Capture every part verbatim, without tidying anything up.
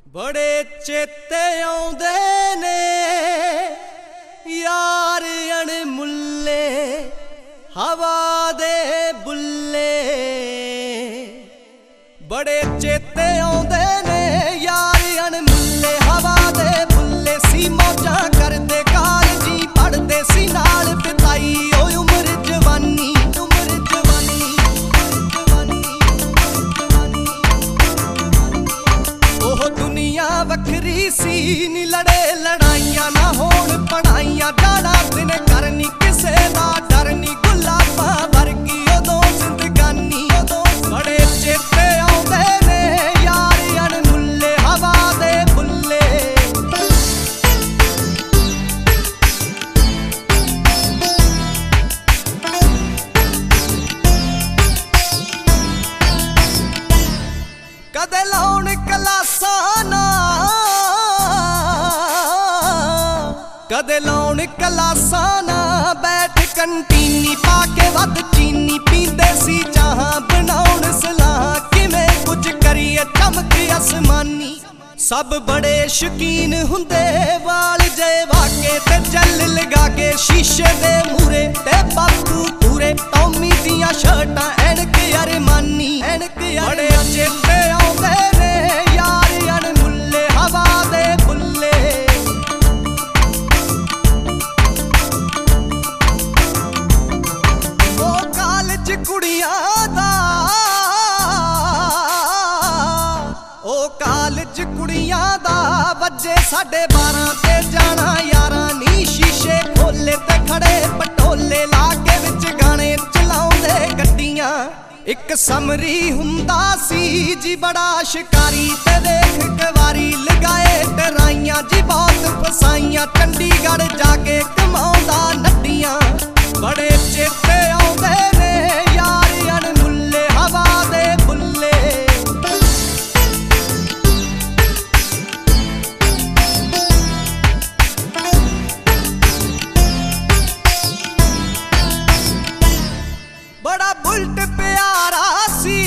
बड़े चेते आउंदे ने यार अणमुल्ले हवा दे बुल्ले। बड़े चेते आउंदे ने यार अणमुल्ले हवा दे बुल्ले। सी मौजां करदे कालजी पढ़दे सी नाल बिताई ओ उमर जवानी उमर जवानी ओह दुनिया वखरी सी नी लड़े लड़ाइयां ना होण पढ़ाइयां। जाना दिन करनी किसे दा डर नी गुलाबां वर्गी उदों जिंदगानी उदों। बड़े चेते आउंदे ने यार अणमुल्ले हवा दे बुल्ले। कदे लाउण कलासां ना कदे लाउण कलासां ना बैठ कंटीनी पाके वध चीनी पींदे सी चाहां बनाउण सलाह किवें कुछ करिए चमक आसमानी। सब बड़े शकीन हुंदे वाल जे वाके ते जल लगा के शीशे दे मूरे ते बापू पूरे टॉमी दियां शर्टां एणक अरमानी एणक। बड़े चेते आउंदे ने यार अणमुल्ले हवा दे बुल्ले। ओ कालज कुड़ियां दा ओ कालज कुड़ियां दा वजे साढ़े बारां ते जाना यारां नी। शीशे खोले ते खड़े पटोले लाके विच गाने चलाउंदे गड्डियां। एक समरी हुंदा सी जी बड़ा शिकारी ते देख कवारी लगाए डराइयां जी बहुत फसाइयां। चंडीगढ़ जाके कमाउंदा नड्डियां। बड़े चेते आउंदे ने यार अणमुल्ले हवा दे बुल्ले। बड़ा बुलट प्यारा सी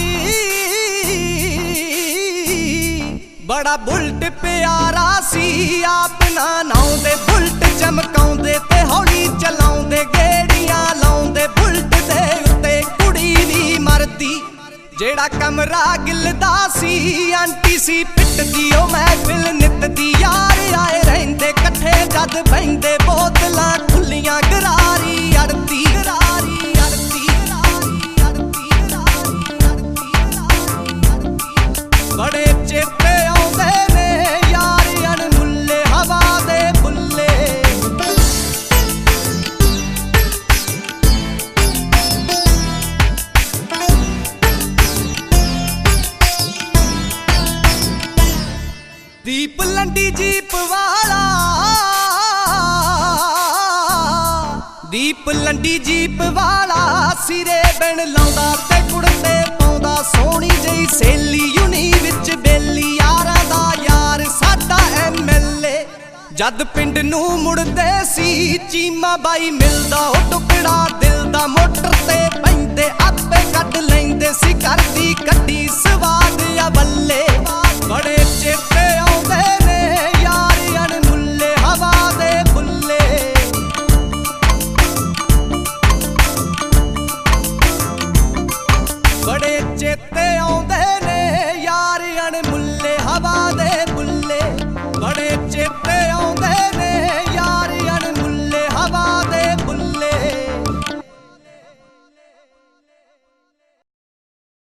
बड़ा बुलट प्यारा सी आप ना नाउंदे बुलट चमकाउंदे ते हौली चलाउंदे गेड़ियां लाउंदे बुलट दे उत्ते कुड़ी दी मरदी। जेड़ा कमरा गिलदा सी आंटी सी पिटदी ओ महफिल नित दी। यार आए रहिंदे कट्ठे जद बहिंदे बोतलां खुल्लियां गरारी अड़दी गरारी अड़दी गरारी अड़दी गरारी अड़दी। बड़े चेते आउंदे ने यार अणमुल्ले हवा दे बुल्ले। दीप लंडी जीप वाला दीप लंडी जीप वाला सिरे बिन लाउंदा ते कुड़ते पाउंदा। सोहनी जई सहेली यूनी विच बेली यारां दा यार साडा एम एल ए। जद पिंड नूं मुड़दे सी चीमा बाई मिलदा ओ टुकड़ा दिल दा। मोटर ते पैंदे आपे कढ लैंदे सी करदी कड्डी स्वाद आ बल्ले। बड़े चेते आउंदे